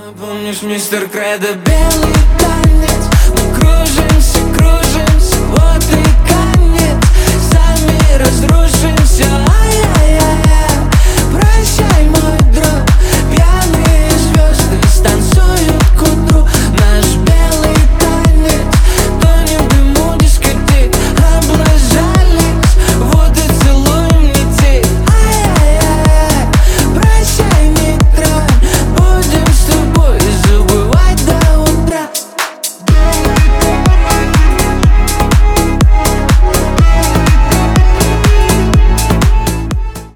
Помнишь, мистер Кредо, белый танец? Мы кружимся, кружимся, вот и конец. Сами разрушимся.